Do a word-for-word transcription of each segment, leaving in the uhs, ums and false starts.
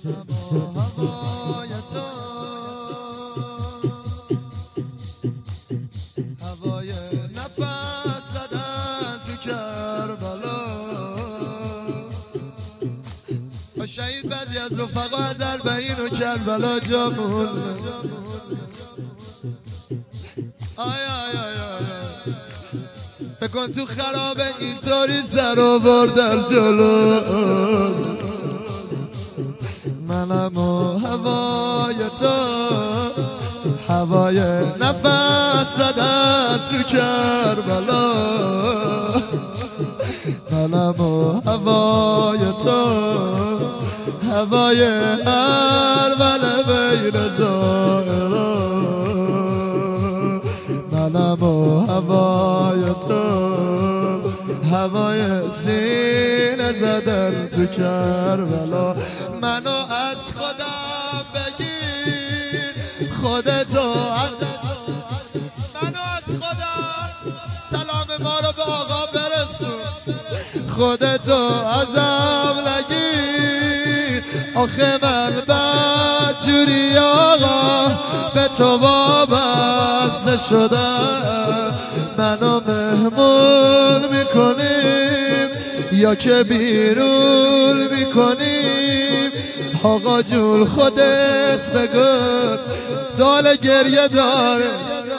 هوای تو هوای نفس زدن تو کربلا شهید بعضی از رفقا از اربعین و کربلا جا مونده آی آی آی آی فکر کن تو خرابه اینطوری سر آوردم جلو منم و هوای تو هوای نفس زدن تو کربلا منم و هوای تو هوای اربل بین زائران منم و هوای تو هوای سینه زدن تو کربلا منو از خودم بگیر خودتو از منو از خودم سلام ما رو به آقا برسون خودتو ازم نگیر آخه من بدجوری آقا به تو وابسته شدم منو مهمون میکنیم یا که بیرون میکنیم آقا جون خودت بگو دال گریه داره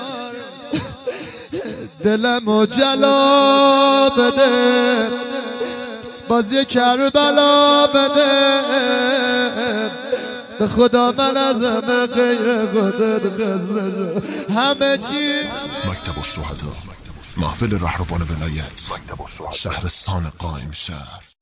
دلمو جلا بده بازی کربلا بده به خدا من از همه غیر خودت خسته شد همه چیز مکتب الشهدا محفل رهروان ولایت شهرستان قائم شهر.